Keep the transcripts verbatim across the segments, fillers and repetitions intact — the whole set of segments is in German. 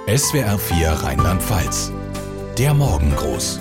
S W R vier Rheinland-Pfalz. Der Morgengruß.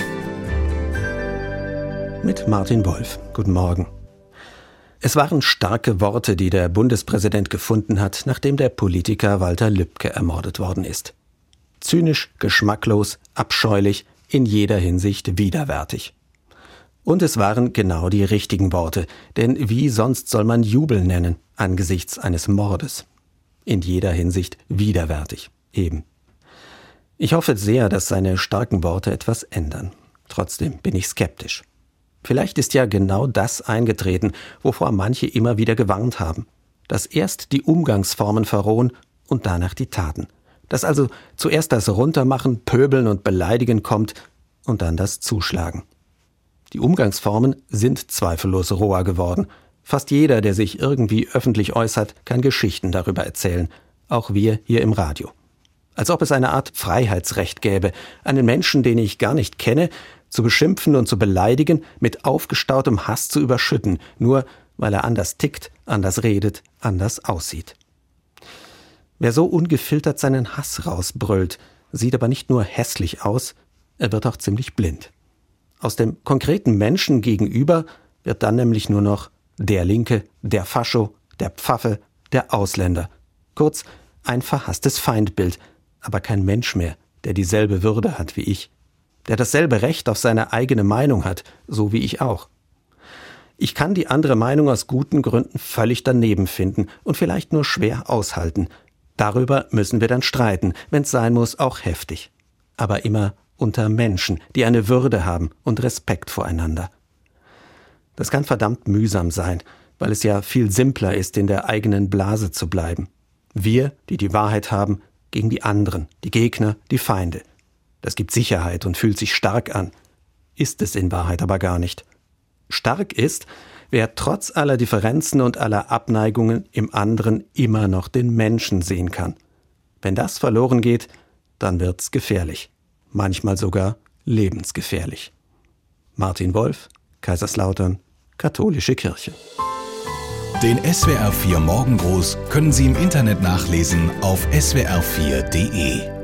Mit Martin Wolf. Guten Morgen. Es waren starke Worte, die der Bundespräsident gefunden hat, nachdem der Politiker Walter Lübcke ermordet worden ist. Zynisch, geschmacklos, abscheulich, in jeder Hinsicht widerwärtig. Und es waren genau die richtigen Worte, denn wie sonst soll man Jubel nennen angesichts eines Mordes? In jeder Hinsicht widerwärtig, eben. Ich hoffe sehr, dass seine starken Worte etwas ändern. Trotzdem bin ich skeptisch. Vielleicht ist ja genau das eingetreten, wovor manche immer wieder gewarnt haben. Dass erst die Umgangsformen verrohen und danach die Taten. Dass also zuerst das Runtermachen, Pöbeln und Beleidigen kommt und dann das Zuschlagen. Die Umgangsformen sind zweifellos roher geworden. Fast jeder, der sich irgendwie öffentlich äußert, kann Geschichten darüber erzählen. Auch wir hier im Radio. Als ob es eine Art Freiheitsrecht gäbe, einen Menschen, den ich gar nicht kenne, zu beschimpfen und zu beleidigen, mit aufgestautem Hass zu überschütten, nur weil er anders tickt, anders redet, anders aussieht. Wer so ungefiltert seinen Hass rausbrüllt, sieht aber nicht nur hässlich aus, er wird auch ziemlich blind. Aus dem konkreten Menschen gegenüber wird dann nämlich nur noch der Linke, der Fascho, der Pfaffe, der Ausländer. Kurz, ein verhasstes Feindbild, aber kein Mensch mehr, der dieselbe Würde hat wie ich. Der dasselbe Recht auf seine eigene Meinung hat, so wie ich auch. Ich kann die andere Meinung aus guten Gründen völlig daneben finden und vielleicht nur schwer aushalten. Darüber müssen wir dann streiten, wenn es sein muss, auch heftig. Aber immer unter Menschen, die eine Würde haben und Respekt voreinander. Das kann verdammt mühsam sein, weil es ja viel simpler ist, in der eigenen Blase zu bleiben. Wir, die die Wahrheit haben, gegen die anderen, die Gegner, die Feinde. Das gibt Sicherheit und fühlt sich stark an. Ist es in Wahrheit aber gar nicht. Stark ist, wer trotz aller Differenzen und aller Abneigungen im anderen immer noch den Menschen sehen kann. Wenn das verloren geht, dann wird's gefährlich. Manchmal sogar lebensgefährlich. Martin Wolf, Kaiserslautern, Katholische Kirche. Den S W R vier Morgengruß können Sie im Internet nachlesen auf S W R vier punkt de.